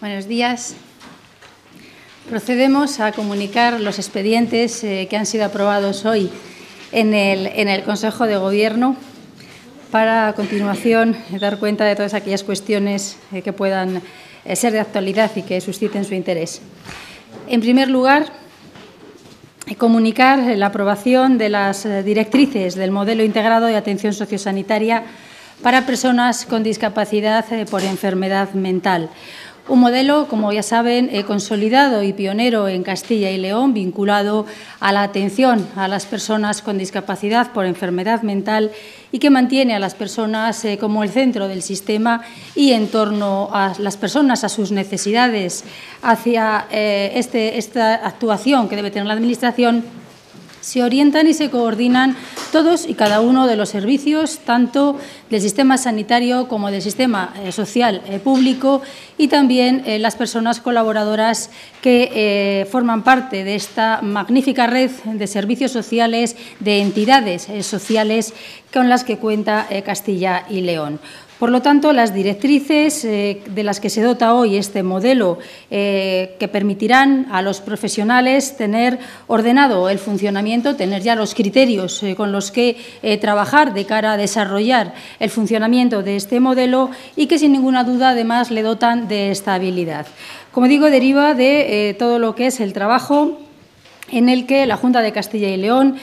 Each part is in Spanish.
Buenos días. Procedemos a comunicar los expedientes que han sido aprobados hoy en el Consejo de Gobierno para, a continuación, dar cuenta de todas aquellas cuestiones que puedan ser de actualidad y que susciten su interés. En primer lugar, comunicar la aprobación de las directrices del modelo integrado de atención sociosanitaria para personas con discapacidad por enfermedad mental. Un modelo, como ya saben, consolidado y pionero en Castilla y León, vinculado a la atención a las personas con discapacidad por enfermedad mental y que mantiene a las personas como el centro del sistema y en torno a las personas, a sus necesidades, hacia esta actuación que debe tener la Administración. Se orientan y se coordinan todos y cada uno de los servicios, tanto del sistema sanitario como del sistema social público, y también las personas colaboradoras que forman parte de esta magnífica red de servicios sociales, de entidades sociales con las que cuenta Castilla y León. Por lo tanto, las directrices de las que se dota hoy este modelo que permitirán a los profesionales tener ordenado el funcionamiento, tener ya los criterios con los que trabajar de cara a desarrollar el funcionamiento de este modelo y que, sin ninguna duda, además, le dotan de estabilidad. Como digo, deriva de todo lo que es el trabajo en el que la Junta de Castilla y León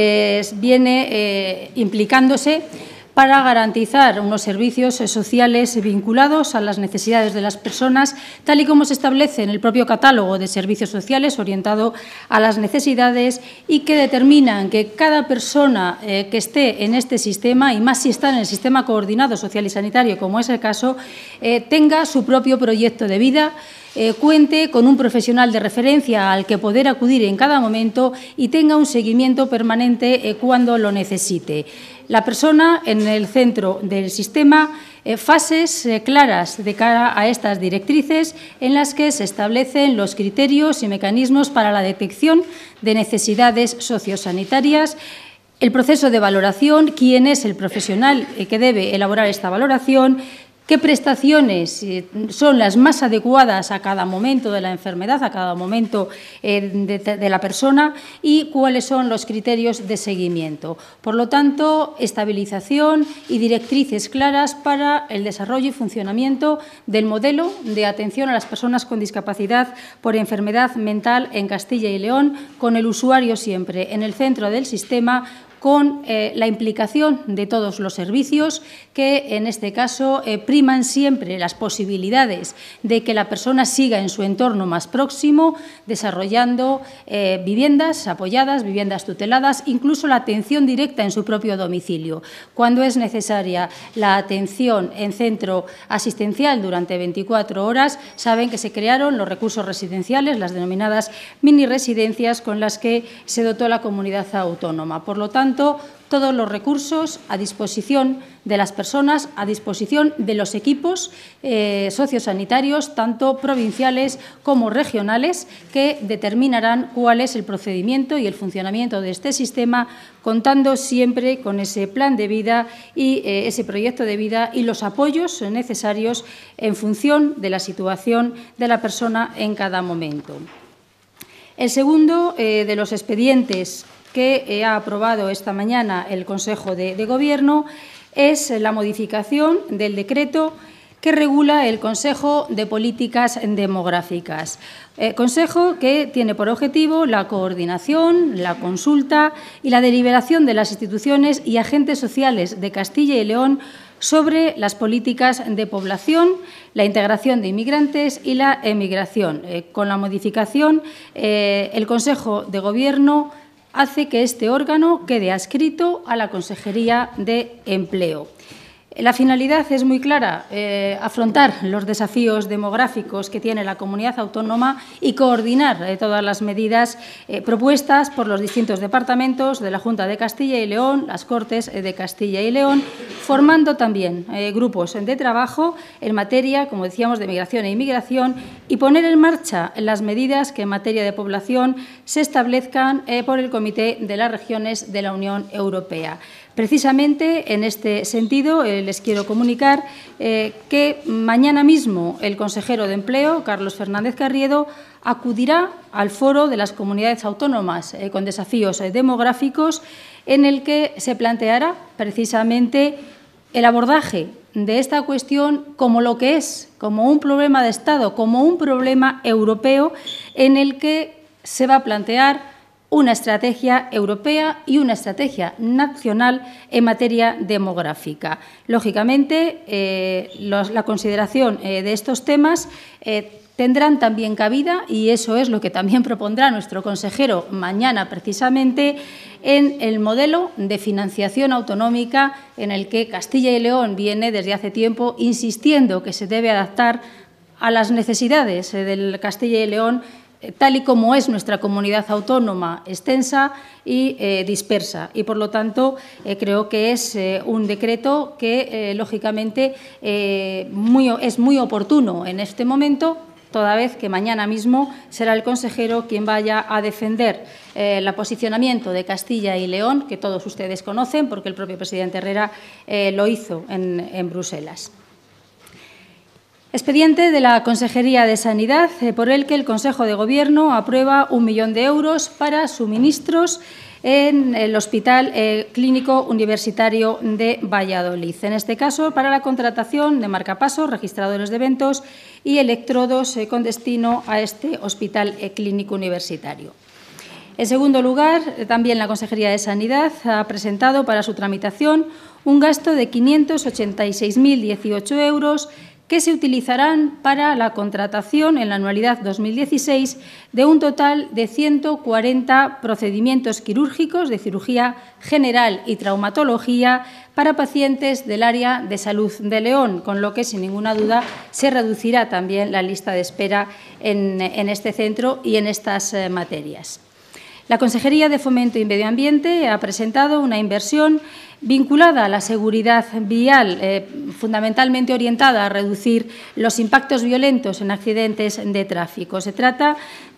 viene implicándose para garantizar unos servicios sociales vinculados a las necesidades de las personas, tal y como se establece en el propio catálogo de servicios sociales orientado a las necesidades y que determinan que cada persona que esté en este sistema, y más si está en el sistema coordinado social y sanitario, como es el caso, tenga su propio proyecto de vida, cuente con un profesional de referencia al que poder acudir en cada momento y tenga un seguimiento permanente cuando lo necesite. La persona en el centro del sistema, fases claras de cara a estas directrices en las que se establecen los criterios y mecanismos para la detección de necesidades sociosanitarias, el proceso de valoración, quién es el profesional que debe elaborar esta valoración, qué prestaciones son las más adecuadas a cada momento de la enfermedad, a cada momento de la persona y cuáles son los criterios de seguimiento. Por lo tanto, estabilización y directrices claras para el desarrollo y funcionamiento del modelo de atención a las personas con discapacidad por enfermedad mental en Castilla y León, con el usuario siempre en el centro del sistema, con la implicación de todos los servicios que, en este caso, priman siempre las posibilidades de que la persona siga en su entorno más próximo, desarrollando viviendas apoyadas, viviendas tuteladas, incluso la atención directa en su propio domicilio. Cuando es necesaria la atención en centro asistencial durante 24 horas, saben que se crearon los recursos residenciales, las denominadas mini residencias, con las que se dotó la comunidad autónoma. Por lo tanto, todos los recursos a disposición de las personas, a disposición de los equipos sociosanitarios, tanto provinciales como regionales, que determinarán cuál es el procedimiento y el funcionamiento de este sistema, contando siempre con ese plan de vida y ese proyecto de vida y los apoyos necesarios en función de la situación de la persona en cada momento. El segundo de los expedientes que ha aprobado esta mañana el Consejo de Gobierno es la modificación del decreto que regula el Consejo de Políticas Demográficas. Consejo que tiene por objetivo la coordinación, la consulta y la deliberación de las instituciones y agentes sociales de Castilla y León sobre las políticas de población, la integración de inmigrantes y la emigración. Con la modificación, el Consejo de Gobierno hace que este órgano quede adscrito a la Consejería de Empleo. La finalidad es muy clara, afrontar los desafíos demográficos que tiene la comunidad autónoma y coordinar todas las medidas propuestas por los distintos departamentos de la Junta de Castilla y León, las Cortes de Castilla y León, formando también grupos de trabajo en materia, como decíamos, de migración e inmigración y poner en marcha las medidas que en materia de población se establezcan por el Comité de las Regiones de la Unión Europea. Precisamente en este sentido, les quiero comunicar que mañana mismo el consejero de Empleo, Carlos Fernández Carriedo, acudirá al Foro de las Comunidades Autónomas con Desafíos Demográficos, en el que se planteará precisamente el abordaje de esta cuestión como lo que es, como un problema de Estado, como un problema europeo, en el que se va a plantear una estrategia europea y una estrategia nacional en materia demográfica. Lógicamente, la consideración de estos temas tendrán también cabida, y eso es lo que también propondrá nuestro consejero mañana precisamente, en el modelo de financiación autonómica en el que Castilla y León viene desde hace tiempo insistiendo que se debe adaptar a las necesidades del Castilla y León, tal y como es nuestra comunidad autónoma, extensa y dispersa. Y, por lo tanto, creo que es un decreto que, lógicamente, es muy oportuno en este momento, toda vez que mañana mismo será el consejero quien vaya a defender el posicionamiento de Castilla y León, que todos ustedes conocen, porque el propio presidente Herrera lo hizo en Bruselas. Expediente de la Consejería de Sanidad, por el que el Consejo de Gobierno aprueba 1 millón de euros para suministros en el Hospital Clínico Universitario de Valladolid. En este caso, para la contratación de marcapasos, registradores de eventos y electrodos con destino a este Hospital Clínico Universitario. En segundo lugar, también la Consejería de Sanidad ha presentado para su tramitación un gasto de 586.018 euros que se utilizarán para la contratación en la anualidad 2016 de un total de 140 procedimientos quirúrgicos de cirugía general y traumatología para pacientes del área de salud de León, con lo que, sin ninguna duda, se reducirá también la lista de espera en este centro y en estas materias. La Consejería de Fomento y Medio Ambiente ha presentado una inversión vinculada a la seguridad vial, fundamentalmente orientada a reducir los impactos violentos en accidentes de tráfico. Se trata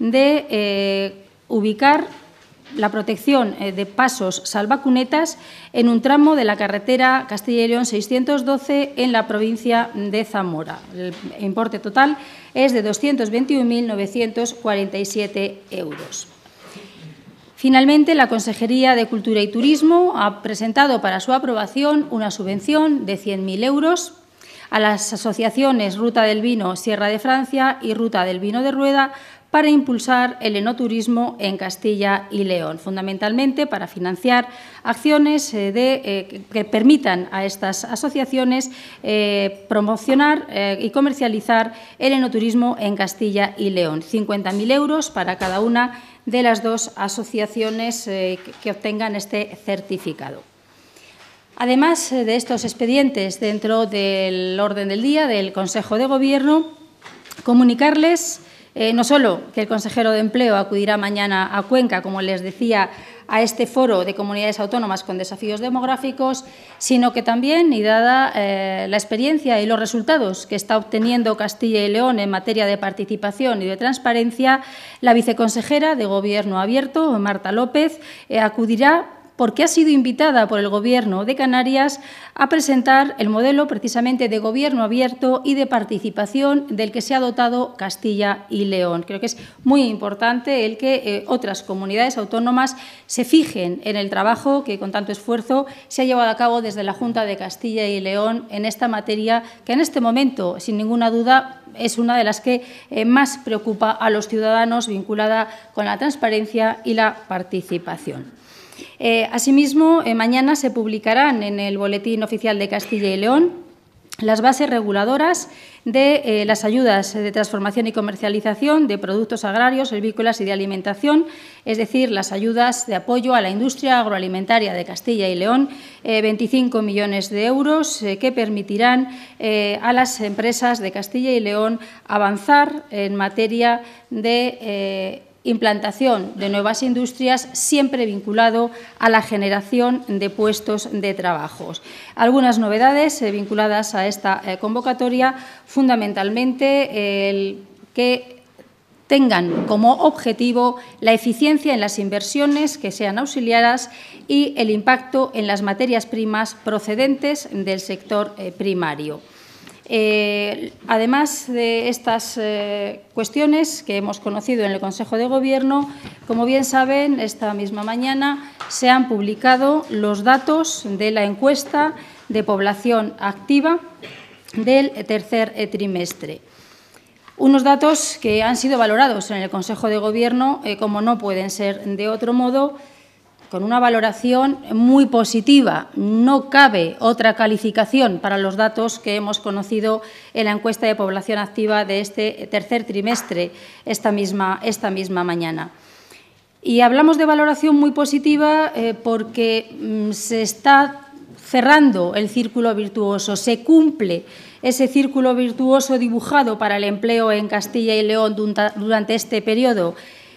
de ubicar la protección de pasos salvacunetas en un tramo de la carretera Castilla y León 612 en la provincia de Zamora. El importe total es de 221.947 euros. Finalmente, la Consejería de Cultura y Turismo ha presentado para su aprobación una subvención de 100.000 euros a las asociaciones Ruta del Vino Sierra de Francia y Ruta del Vino de Rueda para impulsar el enoturismo en Castilla y León, fundamentalmente para financiar acciones que permitan a estas asociaciones promocionar y comercializar el enoturismo en Castilla y León. 50.000 euros para cada una de las dos asociaciones que obtengan este certificado. Además de estos expedientes dentro del orden del día del Consejo de Gobierno, comunicarles no solo que el consejero de Empleo acudirá mañana a Cuenca, como les decía, a este foro de comunidades autónomas con desafíos demográficos, sino que también, y dada la experiencia y los resultados que está obteniendo Castilla y León en materia de participación y de transparencia, la viceconsejera de Gobierno Abierto, Marta López, acudirá porque ha sido invitada por el Gobierno de Canarias a presentar el modelo precisamente de gobierno abierto y de participación del que se ha dotado Castilla y León. Creo que es muy importante el que otras comunidades autónomas se fijen en el trabajo que con tanto esfuerzo se ha llevado a cabo desde la Junta de Castilla y León en esta materia que en este momento, sin ninguna duda, es una de las que más preocupa a los ciudadanos, vinculada con la transparencia y la participación. Asimismo, mañana se publicarán en el Boletín Oficial de Castilla y León las bases reguladoras de las ayudas de transformación y comercialización de productos agrarios, agrícolas y de alimentación, es decir, las ayudas de apoyo a la industria agroalimentaria de Castilla y León, 25 millones de euros que permitirán a las empresas de Castilla y León avanzar en materia de implantación de nuevas industrias, siempre vinculado a la generación de puestos de trabajo. Algunas novedades vinculadas a esta convocatoria, fundamentalmente el que tengan como objetivo la eficiencia en las inversiones que sean auxiliares y el impacto en las materias primas procedentes del sector primario. Además de estas cuestiones que hemos conocido en el Consejo de Gobierno, como bien saben, esta misma mañana se han publicado los datos de la encuesta de población activa del tercer trimestre. Unos datos que han sido valorados en el Consejo de Gobierno, como no pueden ser de otro modo, con una valoración muy positiva. No cabe otra calificación para los datos que hemos conocido en la encuesta de población activa de este tercer trimestre, esta misma mañana. Y hablamos de valoración muy positiva porque se está cerrando el círculo virtuoso, se cumple ese círculo virtuoso dibujado para el empleo en Castilla y León durante este periodo.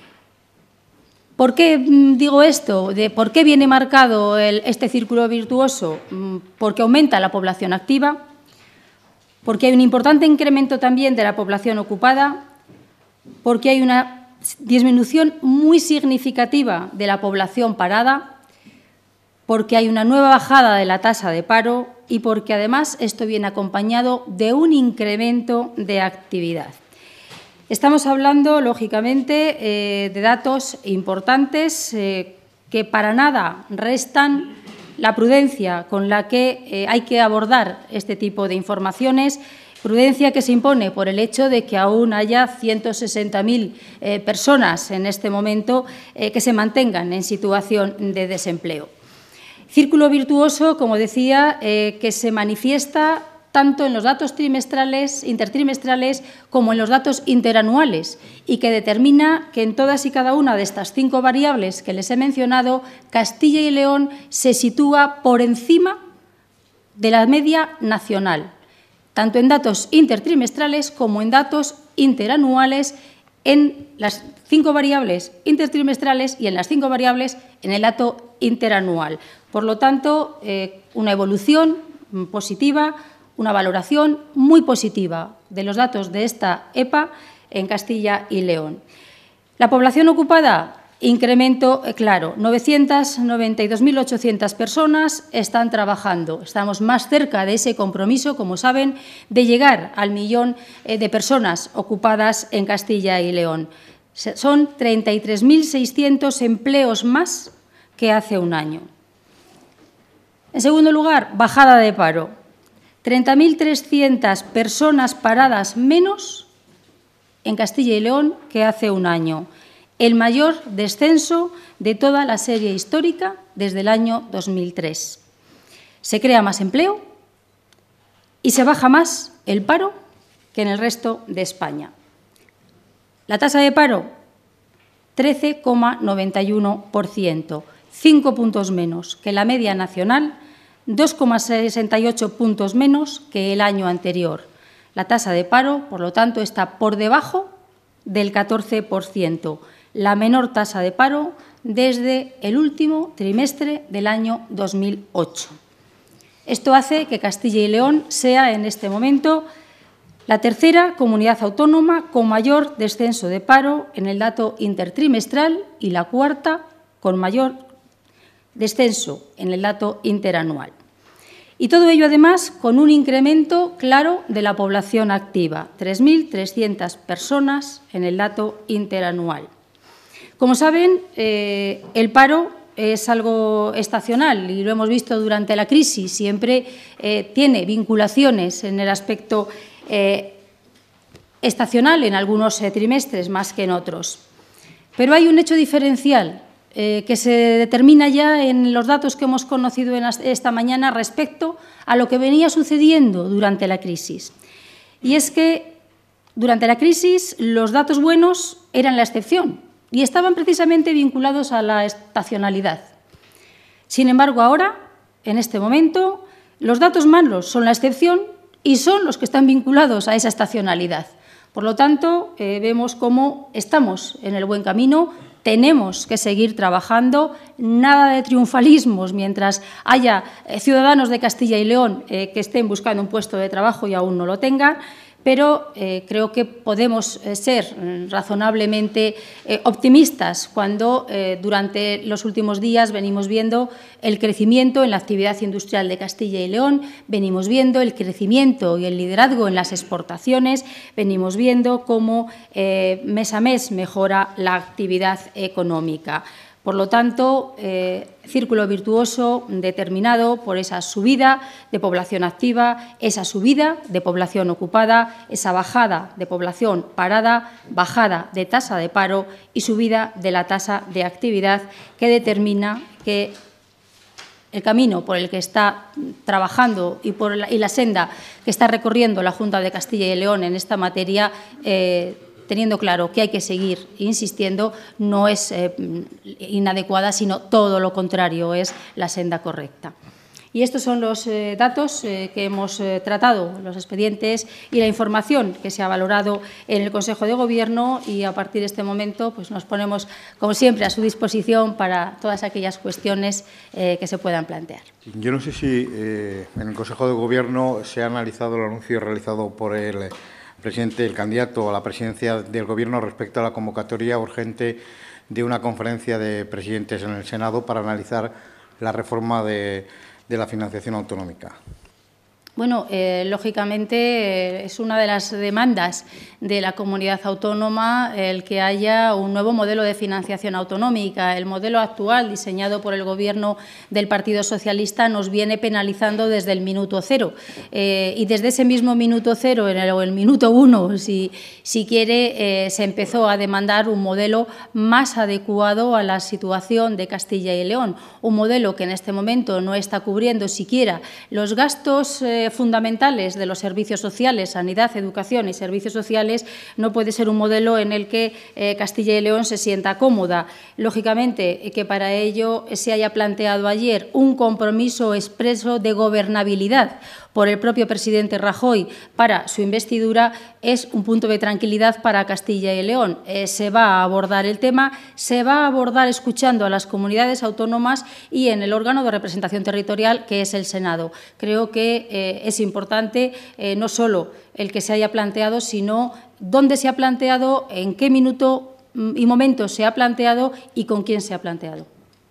¿Por qué digo esto? ¿Por qué viene marcado este círculo virtuoso? Porque aumenta la población activa, porque hay un importante incremento también de la población ocupada, porque hay una disminución muy significativa de la población parada, porque hay una nueva bajada de la tasa de paro y porque, además, esto viene acompañado de un incremento de actividad. Estamos hablando, lógicamente, de datos importantes que para nada restan la prudencia con la que hay que abordar este tipo de informaciones, prudencia que se impone por el hecho de que aún haya 160.000 personas en este momento que se mantengan en situación de desempleo. Círculo virtuoso, como decía, que se manifiesta tanto en los datos intertrimestrales, como en los datos interanuales, y que determina que en todas y cada una de estas 5 variables que les he mencionado, Castilla y León se sitúa por encima de la media nacional, tanto en datos intertrimestrales como en datos interanuales, en las 5 variables intertrimestrales y en las 5 variables en el dato interanual. Por lo tanto, una evolución positiva, una valoración muy positiva de los datos de esta EPA en Castilla y León. La población ocupada, incremento claro, 992.800 personas están trabajando. Estamos más cerca de ese compromiso, como saben, de llegar al millón de personas ocupadas en Castilla y León. Son 33.600 empleos más que hace un año. En segundo lugar, bajada de paro. 30.300 personas paradas menos en Castilla y León que hace un año. El mayor descenso de toda la serie histórica desde el año 2003. Se crea más empleo y se baja más el paro que en el resto de España. La tasa de paro, 13,91%, 5 puntos menos que la media nacional, 2,68 puntos menos que el año anterior. La tasa de paro, por lo tanto, está por debajo del 14%, la menor tasa de paro desde el último trimestre del año 2008. Esto hace que Castilla y León sea, en este momento, la tercera comunidad autónoma con mayor descenso de paro en el dato intertrimestral y la cuarta con mayor descenso en el dato interanual. Y todo ello, además, con un incremento claro de la población activa, 3.300 personas en el dato interanual. Como saben, el paro es algo estacional y lo hemos visto durante la crisis. Siempre tiene vinculaciones en el aspecto estacional en algunos trimestres más que en otros. Pero hay un hecho diferencial que se determina ya en los datos que hemos conocido esta mañana respecto a lo que venía sucediendo durante la crisis. Y es que durante la crisis los datos buenos eran la excepción y estaban precisamente vinculados a la estacionalidad. Sin embargo, ahora, en este momento, los datos malos son la excepción y son los que están vinculados a esa estacionalidad. Por lo tanto, vemos cómo estamos en el buen camino. Tenemos que seguir trabajando, nada de triunfalismos mientras haya ciudadanos de Castilla y León que estén buscando un puesto de trabajo y aún no lo tengan, pero creo que podemos ser razonablemente optimistas cuando durante los últimos días venimos viendo el crecimiento en la actividad industrial de Castilla y León, venimos viendo el crecimiento y el liderazgo en las exportaciones, venimos viendo cómo mes a mes mejora la actividad económica. Por lo tanto, círculo virtuoso determinado por esa subida de población activa, esa subida de población ocupada, esa bajada de población parada, bajada de tasa de paro y subida de la tasa de actividad, que determina que el camino por el que está trabajando y la senda que está recorriendo la Junta de Castilla y León en esta materia, teniendo claro que hay que seguir insistiendo, no es inadecuada, sino todo lo contrario, es la senda correcta. Y estos son los datos que hemos tratado, los expedientes y la información que se ha valorado en el Consejo de Gobierno, y a partir de este momento pues nos ponemos, como siempre, a su disposición para todas aquellas cuestiones que se puedan plantear. Yo no sé si en el Consejo de Gobierno se ha analizado el anuncio realizado por el presidente, el candidato a la presidencia del Gobierno respecto a la convocatoria urgente de una conferencia de presidentes en el Senado para analizar la reforma de la financiación autonómica. Bueno, lógicamente es una de las demandas de la comunidad autónoma el que haya un nuevo modelo de financiación autonómica. El modelo actual, diseñado por el Gobierno del Partido Socialista, nos viene penalizando desde el minuto cero. Y desde ese mismo minuto cero, o el minuto uno, si quiere, se empezó a demandar un modelo más adecuado a la situación de Castilla y León. Un modelo que en este momento no está cubriendo siquiera los gastos fundamentales de los servicios sociales, sanidad, educación y servicios sociales. No puede ser un modelo en el que Castilla y León se sienta cómoda. Lógicamente, que para ello se haya planteado ayer un compromiso expreso de gobernabilidad por el propio presidente Rajoy para su investidura es un punto de tranquilidad para Castilla y León. Se va a abordar el tema, se va a abordar escuchando a las comunidades autónomas y en el órgano de representación territorial, que es el Senado. Creo que es importante no solo el que se haya planteado, sino dónde se ha planteado, en qué minuto y momento se ha planteado y con quién se ha planteado.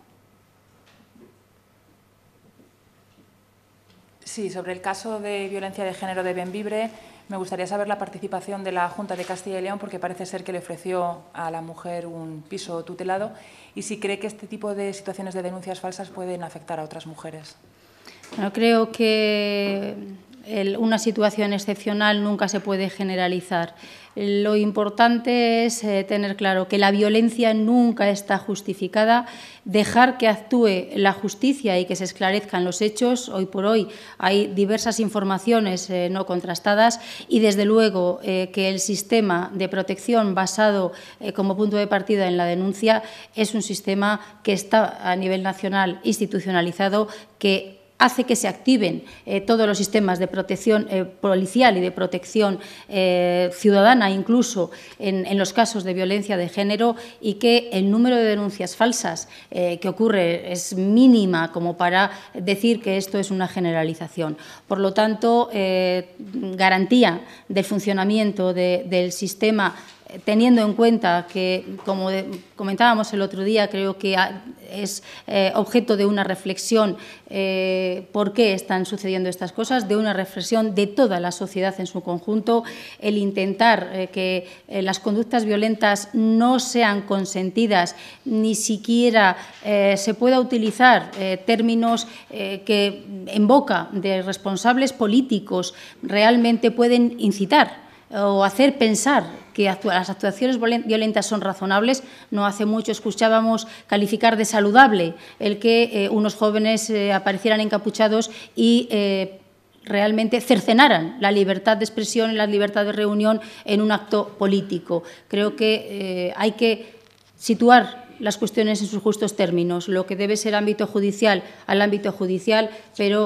Sí, sobre el caso de violencia de género de Bembibre, me gustaría saber la participación de la Junta de Castilla y León, porque parece ser que le ofreció a la mujer un piso tutelado, y si cree que este tipo de situaciones de denuncias falsas pueden afectar a otras mujeres. Bueno, creo que una situación excepcional nunca se puede generalizar. Lo importante es tener claro que la violencia nunca está justificada, dejar que actúe la justicia y que se esclarezcan los hechos. Hoy por hoy hay diversas informaciones no contrastadas y, desde luego, que el sistema de protección basado como punto de partida en la denuncia es un sistema que está a nivel nacional institucionalizado, que hace que se activen todos los sistemas de protección policial y de protección ciudadana, incluso en los casos de violencia de género, y que el número de denuncias falsas que ocurre es mínima como para decir que esto es una generalización. Por lo tanto, garantía del funcionamiento del sistema, teniendo en cuenta que, como comentábamos el otro día, creo que es objeto de una reflexión por qué están sucediendo estas cosas, de una reflexión de toda la sociedad en su conjunto, el intentar que las conductas violentas no sean consentidas, ni siquiera se pueda utilizar términos que en boca de responsables políticos realmente pueden incitar o hacer pensar que las actuaciones violentas son razonables. No hace mucho escuchábamos calificar de saludable el que unos jóvenes aparecieran encapuchados y realmente cercenaran la libertad de expresión y la libertad de reunión en un acto político. Creo que hay que situar las cuestiones en sus justos términos. Lo que debe ser ámbito judicial al ámbito judicial, pero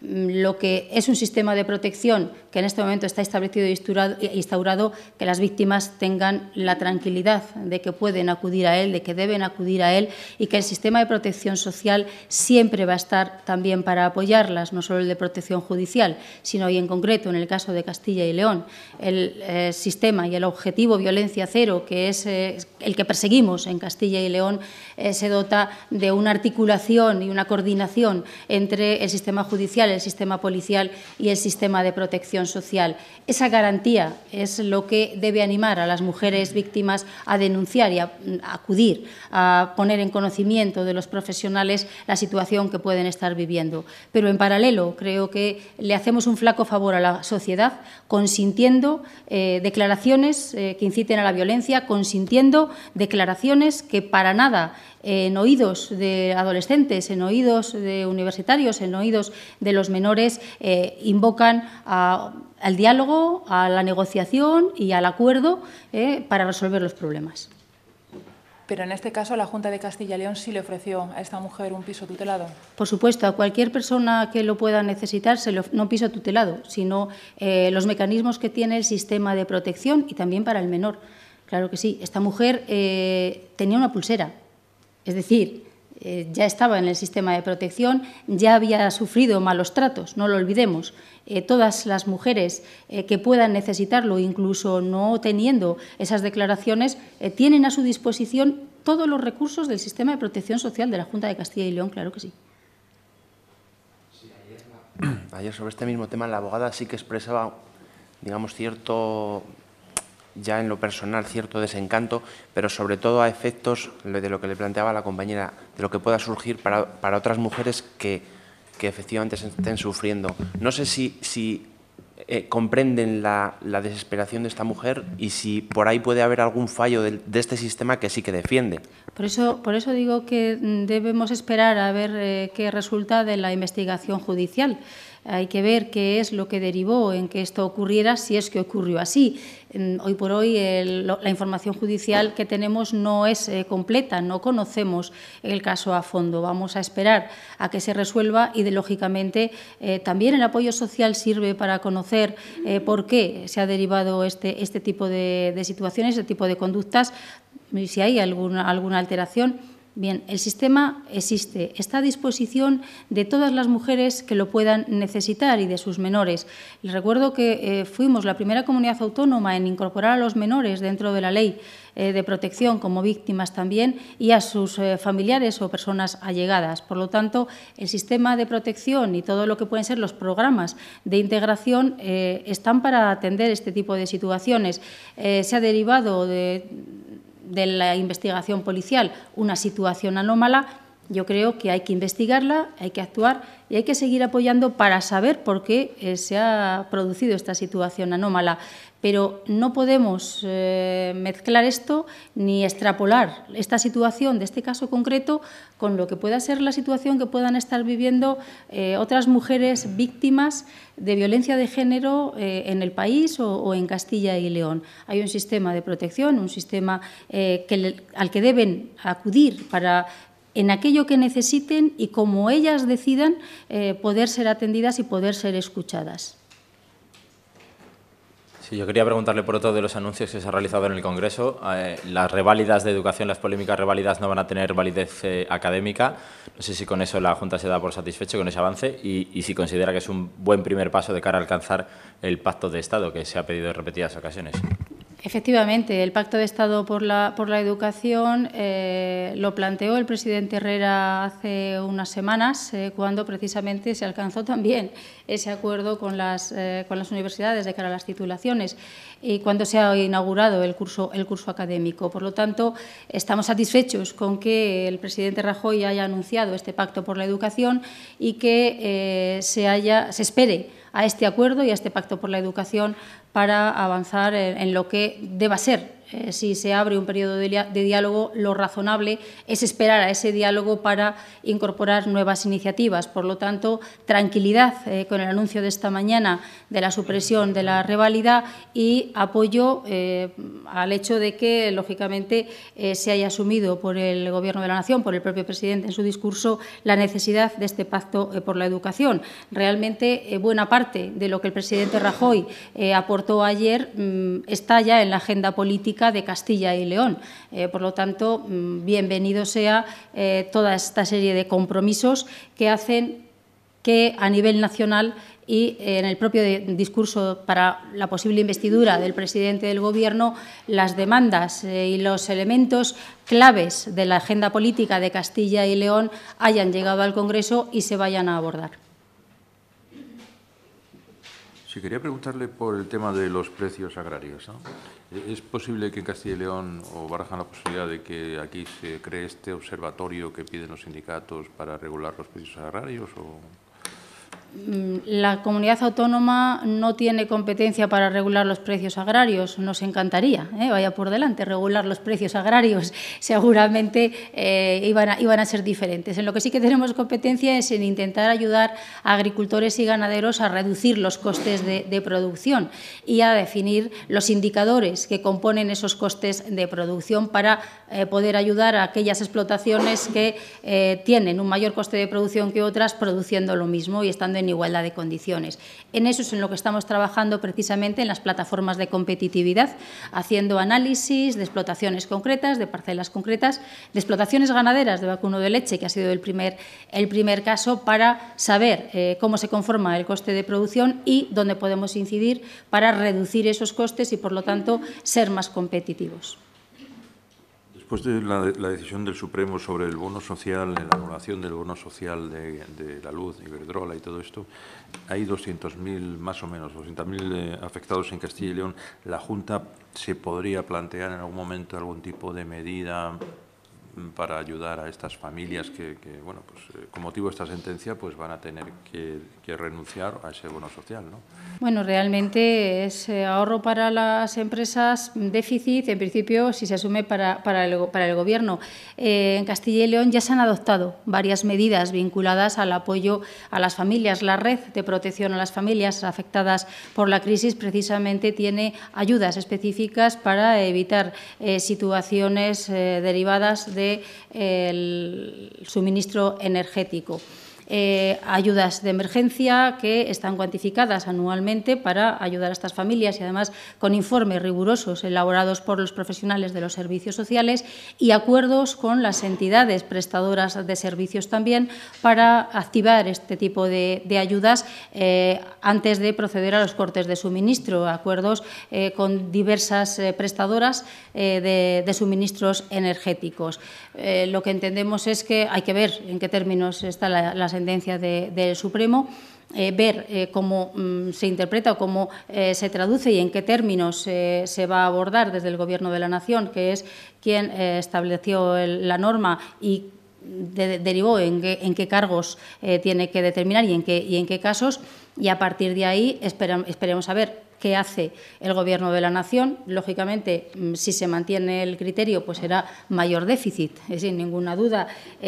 lo que es un sistema de protección que en este momento está establecido e instaurado, que las víctimas tengan la tranquilidad de que pueden acudir a él, de que deben acudir a él y que el sistema de protección social siempre va a estar también para apoyarlas, no solo el de protección judicial, sino y en concreto en el caso de Castilla y León, el sistema y el objetivo violencia cero, que es el que perseguimos en Castilla y León, se dota de una articulación y una coordinación entre el sistema judicial, el sistema policial y el sistema de protección social. Esa garantía es lo que debe animar a las mujeres víctimas a denunciar y a acudir, a poner en conocimiento de los profesionales la situación que pueden estar viviendo. Pero en paralelo creo que le hacemos un flaco favor a la sociedad consintiendo declaraciones que inciten a la violencia, consintiendo declaraciones que para nada en oídos de adolescentes, en oídos de universitarios, en oídos de los menores, invocan al diálogo, a la negociación y al acuerdo para resolver los problemas. Pero en este caso la Junta de Castilla y León sí le ofreció a esta mujer un piso tutelado. Por supuesto, a cualquier persona que lo pueda necesitar, no piso tutelado, sino los mecanismos que tiene el sistema de protección y también para el menor. Claro que sí. Esta mujer tenía una pulsera. Es decir, ya estaba en el sistema de protección, ya había sufrido malos tratos, no lo olvidemos. Todas las mujeres que puedan necesitarlo, incluso no teniendo esas declaraciones, tienen a su disposición todos los recursos del sistema de protección social de la Junta de Castilla y León, claro que sí. Ayer sobre este mismo tema la abogada sí que expresaba, digamos, cierto, ya en lo personal, cierto desencanto, pero sobre todo a efectos de lo que le planteaba la compañera, de lo que pueda surgir para otras mujeres que efectivamente se estén sufriendo. No sé si comprenden la desesperación de esta mujer y si por ahí puede haber algún fallo de este sistema que sí que defiende. Por eso digo que debemos esperar a ver qué resulta de la investigación judicial. Hay que ver qué es lo que derivó en que esto ocurriera, si es que ocurrió así. Hoy por hoy la información judicial que tenemos no es completa, no conocemos el caso a fondo. Vamos a esperar a que se resuelva y, lógicamente, también el apoyo social sirve para conocer por qué se ha derivado este tipo de situaciones, este tipo de conductas, y si hay alguna alteración. Bien, el sistema existe, está a disposición de todas las mujeres que lo puedan necesitar y de sus menores. Les recuerdo que fuimos la primera comunidad autónoma en incorporar a los menores dentro de la ley de protección como víctimas también y a sus familiares o personas allegadas. Por lo tanto, el sistema de protección y todo lo que pueden ser los programas de integración están para atender este tipo de situaciones. Se ha derivado de la investigación policial una situación anómala. Yo creo que hay que investigarla, hay que actuar y hay que seguir apoyando para saber por qué se ha producido esta situación anómala. Pero no podemos mezclar esto ni extrapolar esta situación de este caso concreto con lo que pueda ser la situación que puedan estar viviendo otras mujeres víctimas de violencia de género en el país o en Castilla y León. Hay un sistema de protección, un sistema al que deben acudir para, en aquello que necesiten y como ellas decidan, poder ser atendidas y poder ser escuchadas. Sí, yo quería preguntarle por otro de los anuncios que se ha realizado en el Congreso. Las reválidas de educación, las polémicas reválidas no van a tener validez académica. No sé si con eso la Junta se da por satisfecho con ese avance y si considera que es un buen primer paso de cara a alcanzar el Pacto de Estado que se ha pedido en repetidas ocasiones. Efectivamente, el Pacto de Estado por la Educación lo planteó el presidente Herrera hace unas semanas, cuando precisamente se alcanzó también ese acuerdo con las universidades de cara a las titulaciones y cuando se ha inaugurado el curso académico. Por lo tanto, estamos satisfechos con que el presidente Rajoy haya anunciado este Pacto por la Educación y que se espere a este acuerdo y a este Pacto por la Educación para avanzar en lo que deba ser. Si se abre un periodo de diálogo, lo razonable es esperar a ese diálogo para incorporar nuevas iniciativas. Por lo tanto, tranquilidad con el anuncio de esta mañana de la supresión de la reválida y apoyo al hecho de que, lógicamente, se haya asumido por el Gobierno de la Nación, por el propio presidente en su discurso, la necesidad de este pacto por la educación. Realmente, buena parte de lo que el presidente Rajoy aportó ayer está ya en la agenda política de Castilla y León. Por lo tanto, bienvenido sea toda esta serie de compromisos que hacen que a nivel nacional y en el propio discurso para la posible investidura del presidente del Gobierno, las demandas y los elementos claves de la agenda política de Castilla y León hayan llegado al Congreso y se vayan a abordar. Sí, quería preguntarle por el tema de los precios agrarios, ¿no? ¿Es posible que en Castilla y León o barajan la posibilidad de que aquí se cree este observatorio que piden los sindicatos para regular los precios agrarios? La comunidad autónoma no tiene competencia para regular los precios agrarios. Nos encantaría, vaya por delante, regular los precios agrarios. Seguramente iban a ser diferentes. En lo que sí que tenemos competencia es en intentar ayudar a agricultores y ganaderos a reducir los costes de producción y a definir los indicadores que componen esos costes de producción para poder ayudar a aquellas explotaciones que tienen un mayor coste de producción que otras produciendo lo mismo y estando en igualdad de condiciones. En eso es en lo que estamos trabajando precisamente en las plataformas de competitividad, haciendo análisis de explotaciones concretas, de parcelas concretas, de explotaciones ganaderas de vacuno de leche, que ha sido el primer caso, para saber cómo se conforma el coste de producción y dónde podemos incidir para reducir esos costes y, por lo tanto, ser más competitivos. Después de la decisión del Supremo sobre el bono social, la anulación del bono social de la luz, Iberdrola y todo esto, hay 200.000, más o menos, 200.000 afectados en Castilla y León. ¿La Junta se podría plantear en algún momento algún tipo de medida para ayudar a estas familias que bueno, pues con motivo de esta sentencia pues van a tener que renunciar a ese bono social, ¿no? Bueno, realmente es ahorro para las empresas, déficit, en principio, si se asume para el Gobierno. En Castilla y León ya se han adoptado varias medidas vinculadas al apoyo a las familias. La red de protección a las familias afectadas por la crisis precisamente tiene ayudas específicas para evitar situaciones derivadas del suministro energético. Ayudas de emergencia que están cuantificadas anualmente para ayudar a estas familias y, además, con informes rigurosos elaborados por los profesionales de los servicios sociales y acuerdos con las entidades prestadoras de servicios también para activar este tipo de ayudas antes de proceder a los cortes de suministro, acuerdos con diversas prestadoras de suministros energéticos. Lo que entendemos es que hay que ver en qué términos está la sentencia del Supremo, ver cómo se interpreta o cómo se traduce y en qué términos se va a abordar desde el Gobierno de la Nación, que es quien estableció la norma y derivó en qué cargos tiene que determinar y en qué casos, y a partir de ahí esperemos a ver qué hace el Gobierno de la Nación. Lógicamente, si se mantiene el criterio, pues será mayor déficit, sin ninguna duda,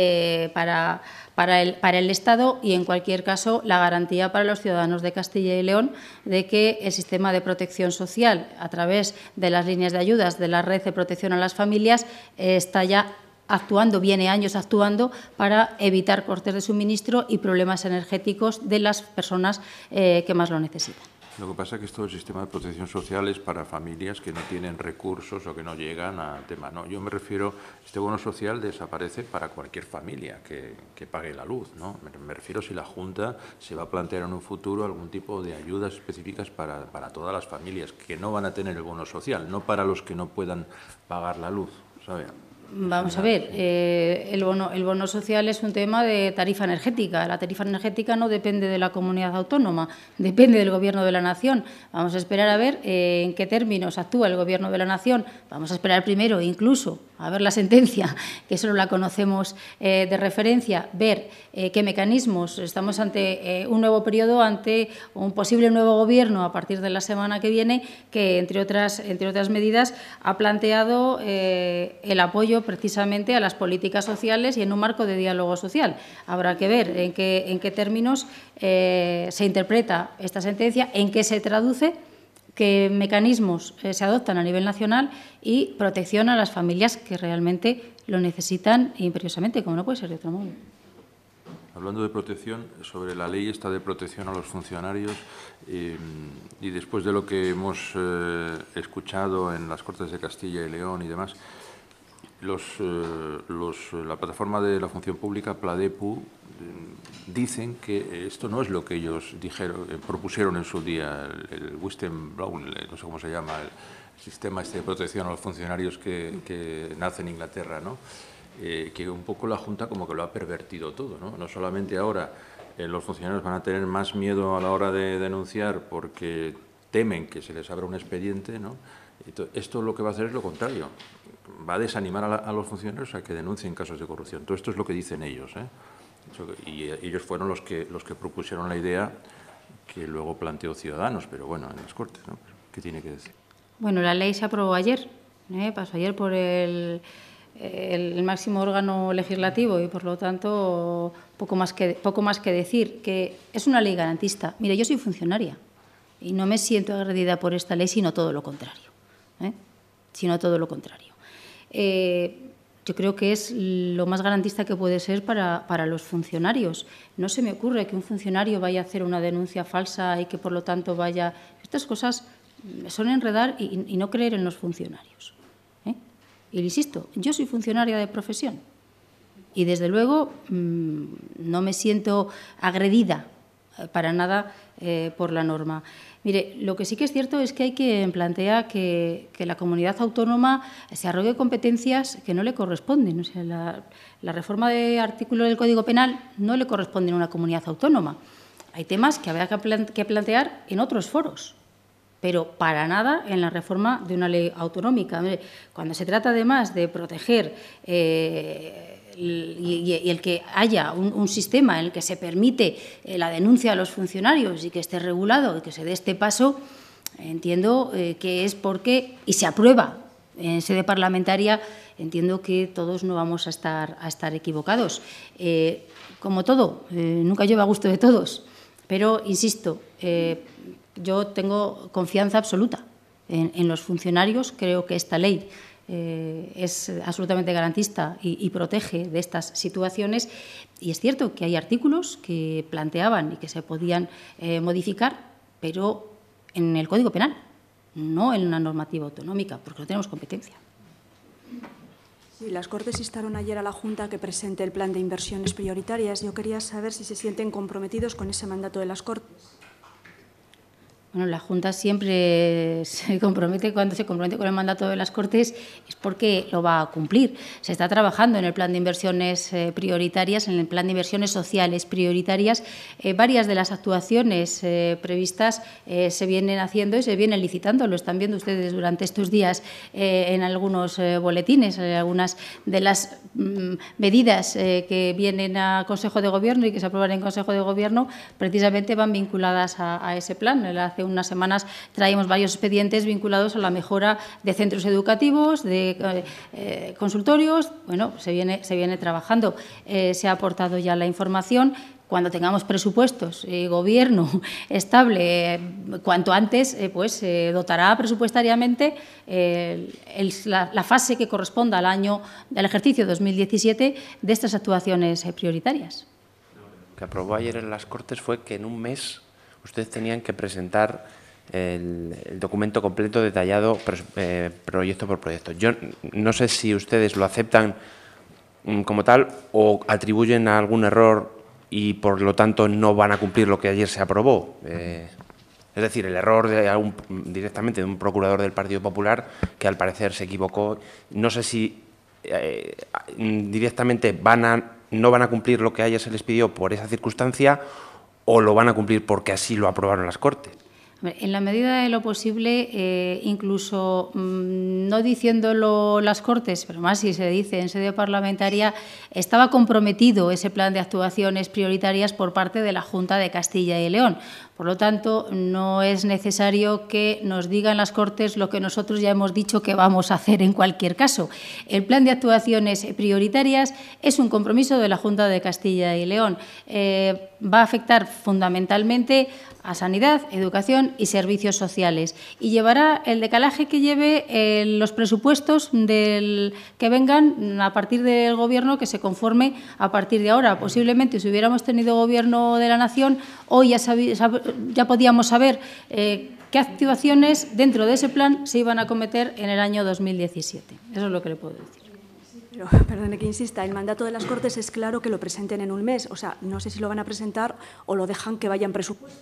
para el Estado y, en cualquier caso, la garantía para los ciudadanos de Castilla y León de que el sistema de protección social, a través de las líneas de ayudas de la red de protección a las familias, está ya actuando, viene años actuando para evitar cortes de suministro y problemas energéticos de las personas que más lo necesitan. Lo que pasa es que esto del sistema de protección social es para familias que no tienen recursos o que no llegan al tema, ¿no? Yo me refiero, este bono social desaparece para cualquier familia que pague la luz, ¿no? Me refiero si la Junta se va a plantear en un futuro algún tipo de ayudas específicas para todas las familias que no van a tener el bono social, no para los que no puedan pagar la luz, ¿sabe? Vamos a ver, el bono social es un tema de tarifa energética. La tarifa energética no depende de la comunidad autónoma, depende del Gobierno de la Nación. Vamos a esperar a ver en qué términos actúa el Gobierno de la Nación. Vamos a esperar primero, incluso, a ver la sentencia, que solo la conocemos de referencia, ver qué mecanismos. Estamos ante un nuevo periodo, ante un posible nuevo Gobierno a partir de la semana que viene, que, entre otras medidas, ha planteado el apoyo precisamente a las políticas sociales y en un marco de diálogo social. Habrá que ver en qué términos se interpreta esta sentencia, en qué se traduce, qué mecanismos se adoptan a nivel nacional y protección a las familias que realmente lo necesitan imperiosamente, como no puede ser de otro modo. Hablando de protección, sobre la ley esta de protección a los funcionarios, y después de lo que hemos escuchado en las Cortes de Castilla y León y demás, la plataforma de la función pública, Pladepu, dicen que esto no es lo que ellos propusieron en su día, el Whistleblower, no sé cómo se llama, el sistema este de protección a los funcionarios que nace en Inglaterra, ¿no? Que un poco la Junta como que lo ha pervertido todo, ¿no? No solamente ahora los funcionarios van a tener más miedo a la hora de denunciar porque temen que se les abra un expediente, ¿no? Esto lo que va a hacer es lo contrario, va a desanimar a los funcionarios a que denuncien casos de corrupción. Todo esto es lo que dicen ellos, ¿eh? Y ellos fueron los que propusieron la idea que luego planteó Ciudadanos, pero bueno, en las Cortes, ¿no? ¿Qué tiene que decir? Bueno, la ley se aprobó ayer, pasó ayer por el máximo órgano legislativo y, por lo tanto, poco más que decir, que es una ley garantista. Mire, yo soy funcionaria y no me siento agredida por esta ley, sino todo lo contrario. Sino todo lo contrario. Yo creo que es lo más garantista que puede ser para los funcionarios. No se me ocurre que un funcionario vaya a hacer una denuncia falsa y que, por lo tanto, vaya... Estas cosas son enredar y no creer en los funcionarios. Y le insisto, yo soy funcionaria de profesión y, desde luego, no me siento agredida para nada por la norma. Mire, lo que sí que es cierto es que hay quien plantea que la comunidad autónoma se arrogue competencias que no le corresponden. O sea, la reforma de artículo del Código Penal no le corresponde a una comunidad autónoma. Hay temas que habrá que plantear en otros foros, pero para nada en la reforma de una ley autonómica. Cuando se trata, además, de proteger y el que haya un sistema en el que se permite la denuncia a los funcionarios y que esté regulado y que se dé este paso, entiendo que es porque, y se aprueba en sede parlamentaria, entiendo que todos no vamos a estar equivocados. Como todo, nunca llueve a gusto de todos, pero, insisto, yo tengo confianza absoluta en los funcionarios. Creo que esta ley es absolutamente garantista y protege de estas situaciones. Y es cierto que hay artículos que planteaban y que se podían modificar, pero en el Código Penal, no en una normativa autonómica, porque no tenemos competencia. Sí, las Cortes instaron ayer a la Junta que presente el plan de inversiones prioritarias. Yo quería saber si se sienten comprometidos con ese mandato de las Cortes. Bueno, la Junta siempre se compromete, cuando se compromete con el mandato de las Cortes, es porque lo va a cumplir. Se está trabajando en el plan de inversiones prioritarias, en el plan de inversiones sociales prioritarias. Varias de las actuaciones previstas se vienen haciendo y se vienen licitando. Lo están viendo ustedes durante estos días en algunos boletines. Algunas de las medidas que vienen a Consejo de Gobierno y que se aprueban en Consejo de Gobierno precisamente van vinculadas a ese plan. Hace unas semanas traímos varios expedientes vinculados a la mejora de centros educativos, de consultorios. Bueno, se viene trabajando. Se ha aportado ya la información. Cuando tengamos presupuestos y gobierno estable, cuanto antes, pues se dotará presupuestariamente la fase que corresponda al año del ejercicio 2017 de estas actuaciones prioritarias. Lo que aprobó ayer en las Cortes fue que en un mes ustedes tenían que presentar el documento completo, detallado, proyecto por proyecto. Yo no sé si ustedes lo aceptan como tal o atribuyen a algún error y, por lo tanto, no van a cumplir lo que ayer se aprobó. Es decir, el error directamente de un procurador del Partido Popular que, al parecer, se equivocó. No sé si directamente no van a cumplir lo que a ellas se les pidió por esa circunstancia, o lo van a cumplir porque así lo aprobaron las Cortes. En la medida de lo posible, incluso no diciéndolo las Cortes, pero más si se dice en sede parlamentaria, estaba comprometido ese plan de actuaciones prioritarias por parte de la Junta de Castilla y León. Por lo tanto, no es necesario que nos digan las Cortes lo que nosotros ya hemos dicho que vamos a hacer en cualquier caso. El plan de actuaciones prioritarias es un compromiso de la Junta de Castilla y León. Va a afectar fundamentalmente a sanidad, educación y servicios sociales. Y llevará el decalaje que lleve los presupuestos que vengan a partir del Gobierno, que se conforme a partir de ahora. Posiblemente, si hubiéramos tenido Gobierno de la Nación, hoy ya podíamos saber qué actuaciones dentro de ese plan se iban a cometer en el año 2017. Eso es lo que le puedo decir. Pero, perdone que insista, el mandato de las Cortes es claro que lo presenten en un mes. O sea, no sé si lo van a presentar o lo dejan que vayan presupuestos.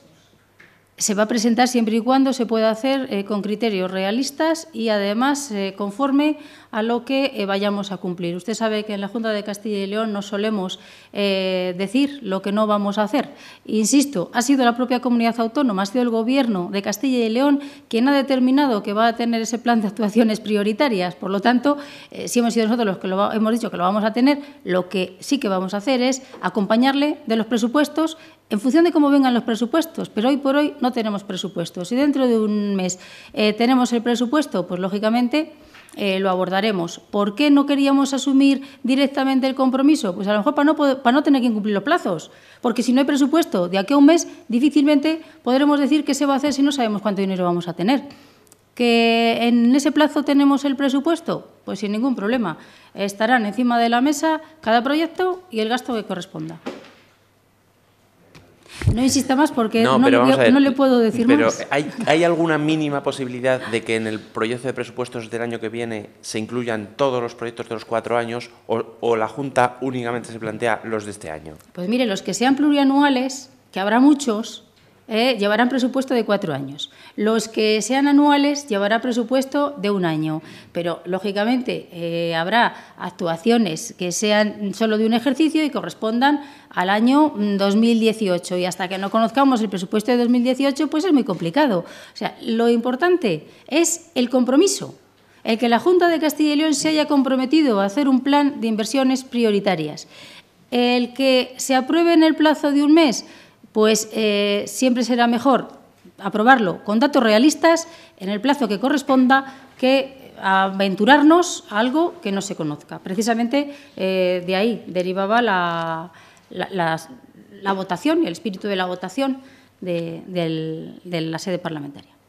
Se va a presentar siempre y cuando se pueda hacer con criterios realistas y, además, conforme a lo que vayamos a cumplir. Usted sabe que en la Junta de Castilla y León no solemos decir lo que no vamos a hacer. Insisto, ha sido la propia comunidad autónoma, ha sido el Gobierno de Castilla y León quien ha determinado que va a tener ese plan de actuaciones prioritarias. Por lo tanto, si hemos sido nosotros los que hemos dicho que lo vamos a tener, lo que sí que vamos a hacer es acompañarle de los presupuestos en función de cómo vengan los presupuestos, pero hoy por hoy no tenemos presupuestos. Si dentro de un mes tenemos el presupuesto, pues lógicamente lo abordaremos. ¿Por qué no queríamos asumir directamente el compromiso? Pues a lo mejor para no tener que incumplir los plazos, porque si no hay presupuesto de aquí a un mes, difícilmente podremos decir qué se va a hacer si no sabemos cuánto dinero vamos a tener. ¿Que en ese plazo tenemos el presupuesto? Pues sin ningún problema. Estarán encima de la mesa cada proyecto y el gasto que corresponda. No insista más porque no le puedo decir más. Pero ¿hay alguna mínima posibilidad de que en el proyecto de presupuestos del año que viene se incluyan todos los proyectos de los 4 años o la Junta únicamente se plantea los de este año? Pues mire, los que sean plurianuales, que habrá muchos, llevarán presupuesto de 4 años. Los que sean anuales llevará presupuesto de 1 año. Pero, lógicamente, habrá actuaciones que sean solo de un ejercicio y correspondan al año 2018. Y hasta que no conozcamos el presupuesto de 2018, pues es muy complicado. O sea, lo importante es el compromiso. El que la Junta de Castilla y León se haya comprometido a hacer un plan de inversiones prioritarias. El que se apruebe en el plazo de un mes, pues siempre será mejor aprobarlo con datos realistas en el plazo que corresponda que aventurarnos a algo que no se conozca. Precisamente de ahí derivaba la votación y el espíritu de la votación de la sede parlamentaria.